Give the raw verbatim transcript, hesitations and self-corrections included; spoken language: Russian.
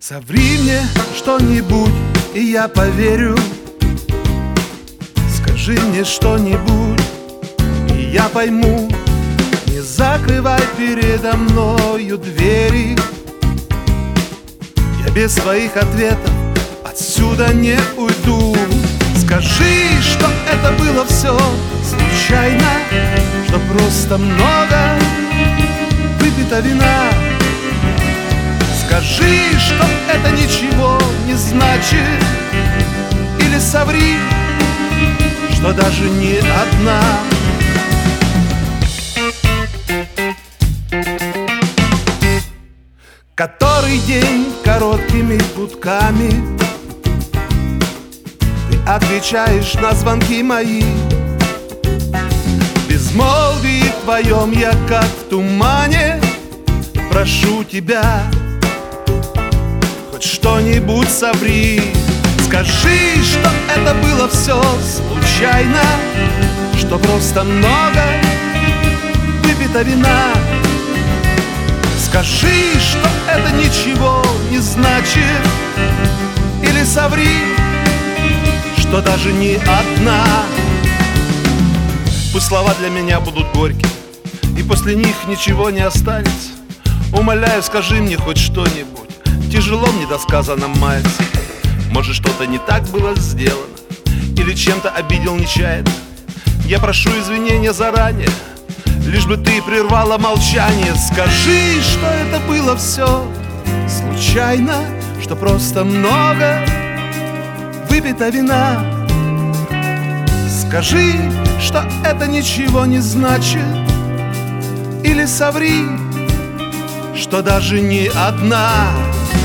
Соври мне что-нибудь, и я поверю. Скажи мне что-нибудь, и я пойму. Не закрывай передо мною двери. Я без своих ответов отсюда не уйду. Скажи, что это было все случайно, что просто много выпито вина. Скажи, что это ничего не значит, или соври, что даже не одна. Который день короткими гудками ты отвечаешь на звонки мои. В безмолвии твоем я как в тумане. Прошу тебя, хоть что-нибудь соври. Скажи, что это было все случайно, что просто много выпито вина. Скажи, что это ничего не значит, или соври, что даже не одна. Пусть слова для меня будут горькие, и после них ничего не останется. Умоляю, скажи мне хоть что-нибудь. Тяжело мне досказанно маяться. Может, что-то не так было сделано, или чем-то обидел нечаянно. Я прошу извинения заранее, лишь бы ты прервала молчание. Скажи, что это было все случайно, что просто много выпито вина. Скажи, что это ничего не значит, или соври, что даже не одна.